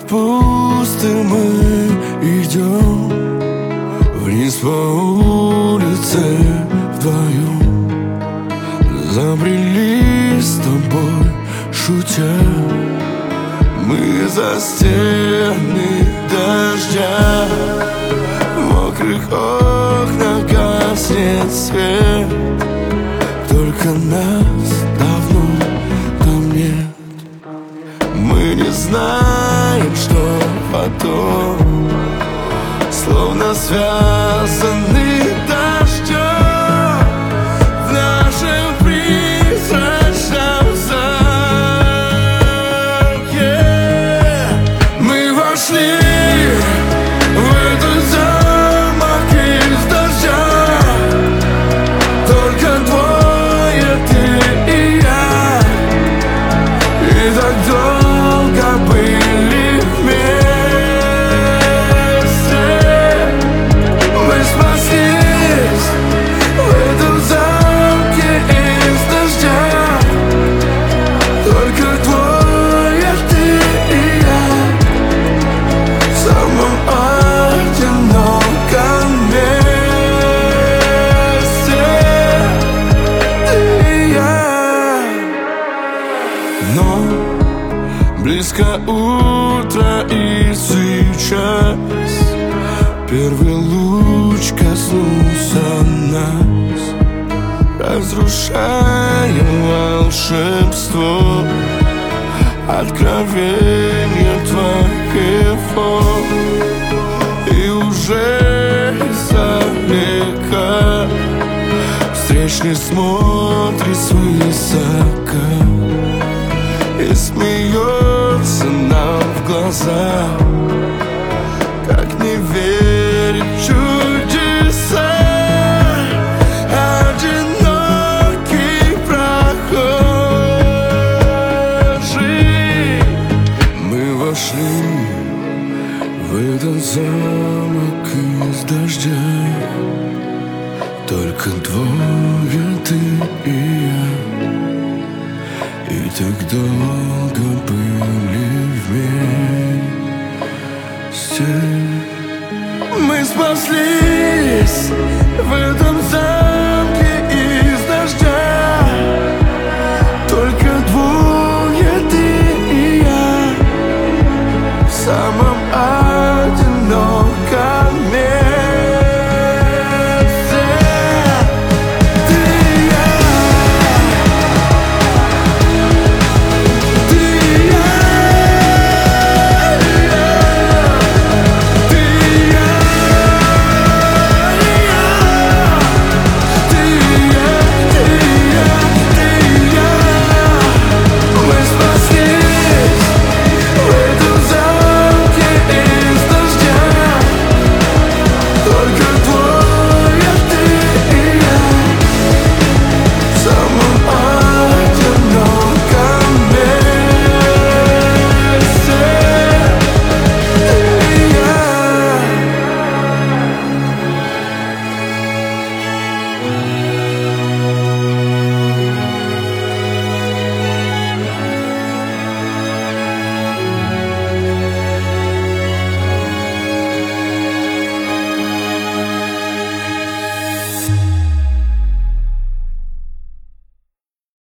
пусто мы идем вниз по улице вдвоем. Забрели с тобой, шутя, мы за стены дождя. В мокрых окнах гаснет свет, только нас давно там нет. Мы не знаем, что потом, словно связаны дождем в нашем призрачном замке. Мы вошли в этот замок из дождя, только двое, ты и я, и так долго были вместе. Мы спаслись в этом замке из дождя, только двое, ты и я, в самом одиноком месте, ты и я. Но близко утро, и сейчас первый луч коснулся нас, разрушая волшебство откровения твоего. И уже издалека встречный смотрит свысока и смеется нам в глаза. Как не верить в чудеса, одинокий прохожий. Мы вошли в этот замок из дождя, только двое, ты и я, и так долго были вместе. Мы спаслись в этом замке